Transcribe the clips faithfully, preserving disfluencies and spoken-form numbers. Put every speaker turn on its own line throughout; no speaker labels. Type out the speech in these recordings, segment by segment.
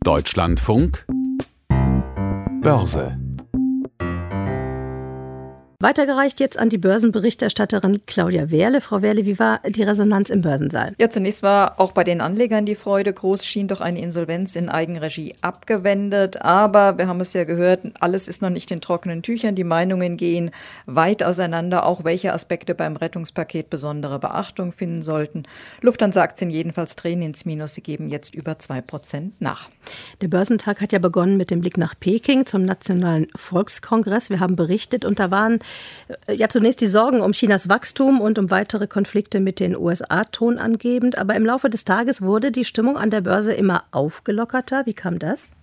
Deutschlandfunk Börse.
Weitergereicht jetzt an die Börsenberichterstatterin Claudia Wehrle. Frau Wehrle, wie war die Resonanz im Börsensaal?
Ja, zunächst war auch bei den Anlegern die Freude groß, schien doch eine Insolvenz in Eigenregie abgewendet. Aber wir haben es ja gehört, alles ist noch nicht in trockenen Tüchern. Die Meinungen gehen weit auseinander, auch welche Aspekte beim Rettungspaket besondere Beachtung finden sollten. Lufthansa-Aktien jedenfalls drehen ins Minus. Sie geben jetzt über zwei Prozent nach.
Der Börsentag hat ja begonnen mit dem Blick nach Peking zum Nationalen Volkskongress. Wir haben berichtet und da waren ja zunächst die Sorgen um Chinas Wachstum und um weitere Konflikte mit den U S A tonangebend. Aber im Laufe des Tages wurde die Stimmung an der Börse immer aufgelockerter. Wie kam das?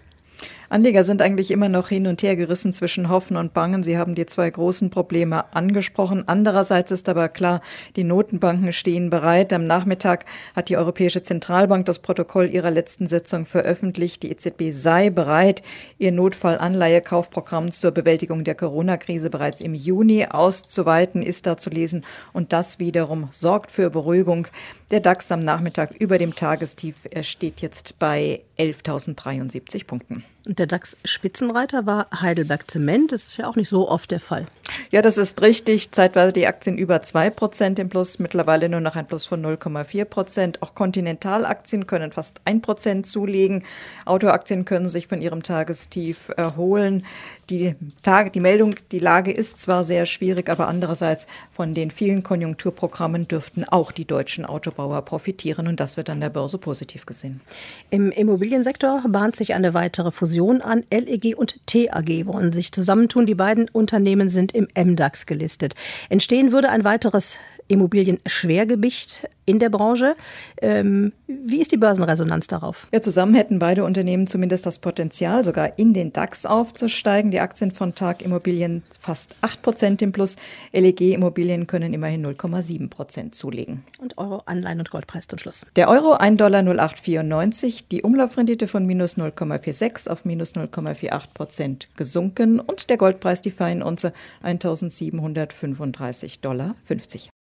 Anleger sind eigentlich immer noch hin und her gerissen zwischen Hoffen und Bangen. Sie haben die zwei großen Probleme angesprochen. Andererseits ist aber klar, die Notenbanken stehen bereit. Am Nachmittag hat die Europäische Zentralbank das Protokoll ihrer letzten Sitzung veröffentlicht. Die E Z B sei bereit, ihr Notfallanleihekaufprogramm zur Bewältigung der Corona-Krise bereits im Juni auszuweiten, ist da zu lesen. Und das wiederum sorgt für Beruhigung. Der DAX am Nachmittag über dem Tagestief, er steht jetzt bei elftausenddreiundsiebzig Punkten.
Und der DAX-Spitzenreiter war Heidelberg Zement. Das ist ja auch nicht so oft der Fall.
Ja, das ist richtig. Zeitweise die Aktien über zwei Prozent im Plus, mittlerweile nur noch ein Plus von null Komma vier Prozent. Auch Kontinentalaktien können fast ein Prozent zulegen. Autoaktien können sich von ihrem Tagestief erholen. Die, Tage, die Meldung, die Lage ist zwar sehr schwierig, aber andererseits von den vielen Konjunkturprogrammen dürften auch die deutschen Autobauer profitieren und das wird an der Börse positiv gesehen.
Im Immobiliensektor bahnt sich eine weitere Fusion an. L E G und T A G wollen sich zusammentun. Die beiden Unternehmen sind im M DAX gelistet. Entstehen würde ein weiteres Immobilienschwergewicht in der Branche. Ähm, wie ist die Börsenresonanz darauf?
Ja, zusammen hätten beide Unternehmen zumindest das Potenzial, sogar in den DAX aufzusteigen. Die Aktien von Tag Immobilien fast acht Prozent im Plus. L E G Immobilien können immerhin null Komma sieben Prozent zulegen.
Und Euro, Anleihen und Goldpreis zum Schluss.
Der Euro ein Dollar null Komma acht vierundneunzig, die Umlaufrendite von minus null Komma sechsundvierzig auf minus null Komma achtundvierzig Prozent gesunken und der Goldpreis die Feinunze eintausendsiebenhundertfünfunddreißig Dollar fünfzig.